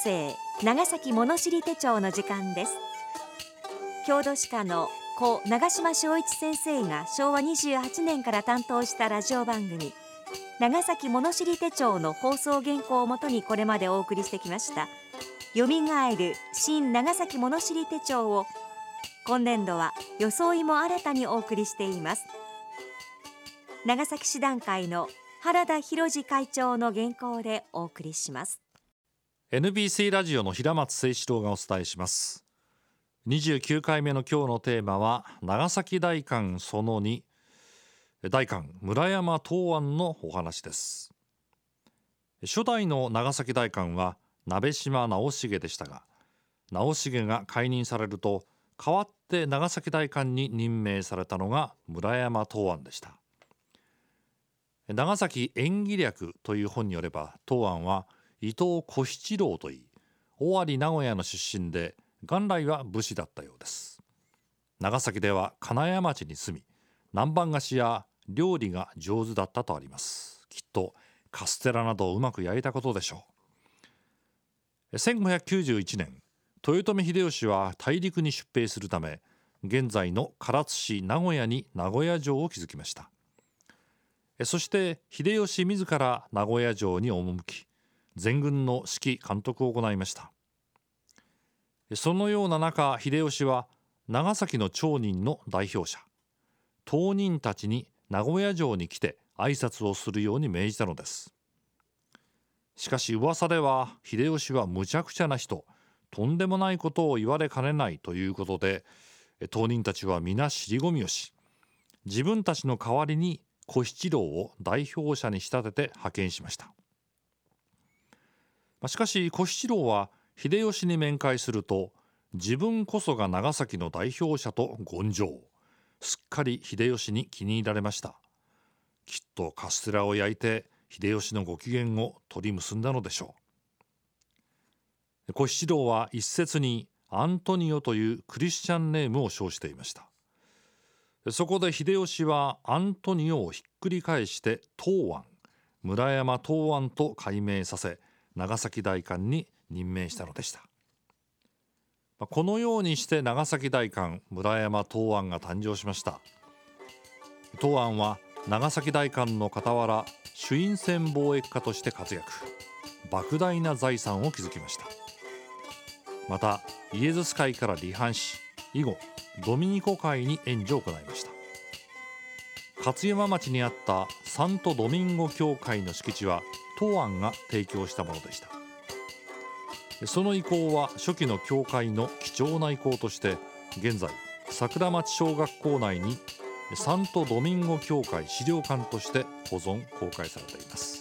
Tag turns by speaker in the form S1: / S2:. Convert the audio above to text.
S1: 生長崎物知り手帳の時間です。郷土史家の故長島昭一先生が昭和28年から担当したラジオ番組長崎物知り手帳の放送原稿をもとにこれまでお送りしてきましたよみがえる新長崎物知り手帳を今年度は装いも新たにお送りしています。長崎市団会の原田博次会長の原稿でお送りします。
S2: NBC ラジオの平松誠一郎がお伝えします。29回目の今日のテーマは長崎大観その2大観村山東庵のお話です。初代の長崎大観は鍋島直重でしたが、直重が解任されると代わって長崎大観に任命されたのが村山東庵でした。長崎演技略という本によれば、東庵は伊藤小七郎といい、尾張名古屋の出身で元来は武士だったようです。長崎では金谷町に住み、南蛮菓子や料理が上手だったとあります。きっとカステラなどをうまく焼いたことでしょう。1591年、豊臣秀吉は大陸に出兵するため、現在の唐津市名古屋に名古屋城を築きました。そして秀吉自ら名古屋城に赴き、全軍の指揮監督を行いました。そのような中、秀吉は長崎の町人の代表者当人たちに名古屋城に来て挨拶をするように命じたのです。しかし噂では秀吉は無茶苦茶な人、とんでもないことを言われかねないということで、当人たちは皆尻込みをし、自分たちの代わりに小七郎を代表者に仕立てて派遣しました。しかし小七郎は秀吉に面会すると、自分こそが長崎の代表者と言上、すっかり秀吉に気に入られました。きっとカステラを焼いて秀吉のご機嫌を取り結んだのでしょう。小七郎は一説にアントニオというクリスチャンネームを称していました。そこで秀吉はアントニオをひっくり返して東庵、村山東庵と改名させ、長崎大観に任命したのでした。このようにして長崎大観村山東庵が誕生しました。東庵は長崎大観の傍ら朱印船貿易家として活躍、莫大な財産を築きました。またイエズス会から離反し、以後ドミニコ会に援助を行いました。勝山町にあったサントドミンゴ教会の敷地は東庵が提供したものでした。その遺構は初期の教会の貴重な遺構として、現在桜町小学校内にサントドミンゴ教会資料館として保存公開されています。